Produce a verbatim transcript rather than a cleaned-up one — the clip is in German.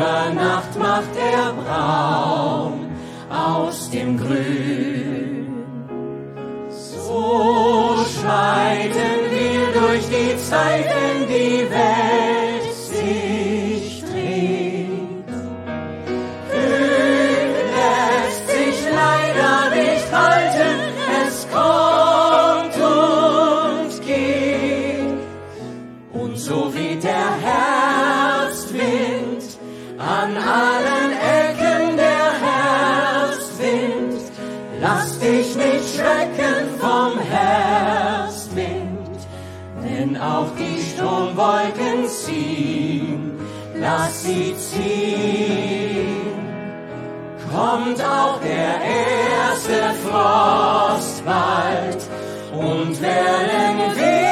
über Nacht macht er braun aus dem Grün. So schreiten wir durch die Zeiten, die Welt sich dreht. Glück lässt sich leider nicht halten, es kommt und geht. Und so weht der Herbstwind an allen Ecken, der Herbstwind. Lass dich nicht schrecken vom Herbstwind, wenn auch die Sturmwolken ziehen, lass sie ziehen. Kommt auch der erste Frost bald und werden wir